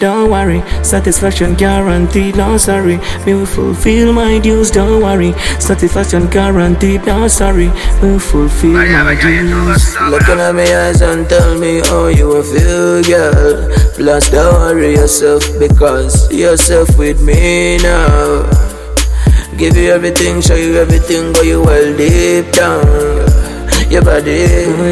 Don't worry, satisfaction guaranteed, no sorry. We will fulfill my dues, don't worry. Satisfaction guaranteed, no sorry. We will fulfill my dues. Looking at me eyes and tell me how you will feel, girl. Plus don't worry yourself, because you're safe with me now. Give you everything, show you everything, go you well deep down. Your body,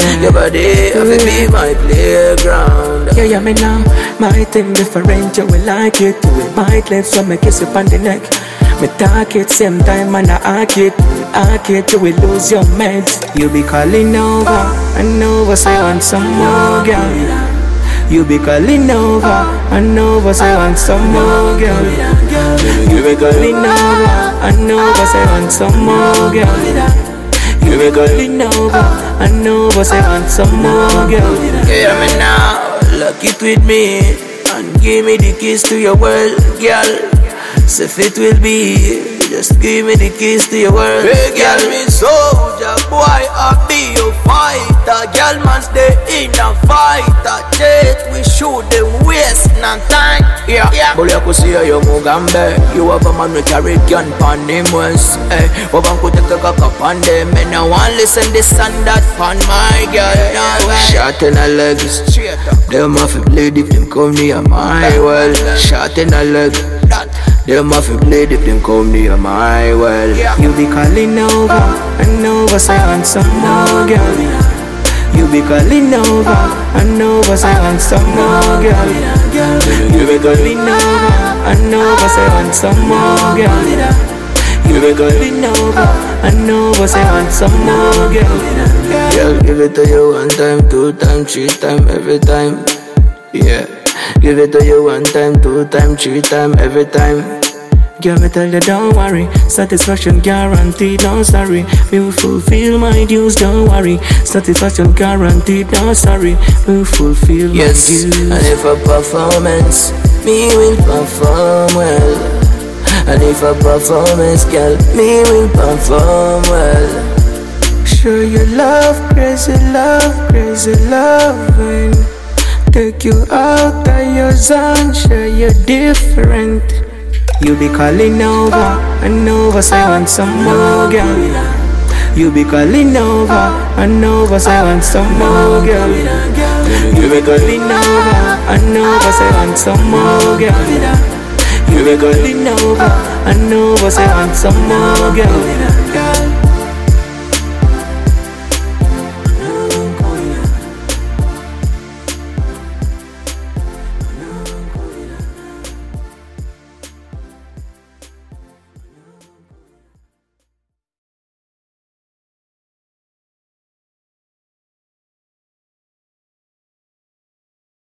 have to be my playground. Yeah, me now, my thing different, you will like it. You will bite lips, so me kiss you on the neck. Me talk it, same time and I arc it, you will lose your meds. You be calling over, and over, say I want some more, girl. You be calling over, and over, say I want some more, girl. You be calling over, and over, say I want some more, girl. You be calling over, and over, say I want some more, girl. Yeah, me now, lock it with me, and give me the keys to your world, girl. So if it will be, just give me the keys to your world. Hey, girl, me soldier, boy, I be your fighter. Girl, man, stay in a fighter. Jet, we shoot them waste, no time. Yeah. But you could see how you Mugambe. You have a man with carry gun pan him once. Hey, but one could take a cock up on them. And I want listen this and that pan my girl. Shot in her legs. Them have to bleed if them come near my well. Shot in her leg. Them have to bleed if them come near my well. You be calling over, and over, say I want some more, girl. You be calling over, and over, say I want some more, girl. You be calling over, and over, say I want some more, girl. You be calling over, and over, say I want some more, girl. Girl, give it to you one time, 2 times, 3 times, every time. Yeah. Give it to you 1 time, 2 times, 3 times, every time. Girl, me tell you don't worry, satisfaction guaranteed, no sorry. We will fulfill my dues, don't worry. Satisfaction guaranteed, no sorry. We will fulfill my dues. And if a performance, me will perform well. And if a performance, girl, me will perform well. Show you love, crazy loving. Take you out of your zone, show you different. You be calling over, and over, say I want some more, girl. You be calling over, and over, say I want some more, girl. You be calling over, and over, say I want some more, girl. You be calling over, and over, say I want some more, girl.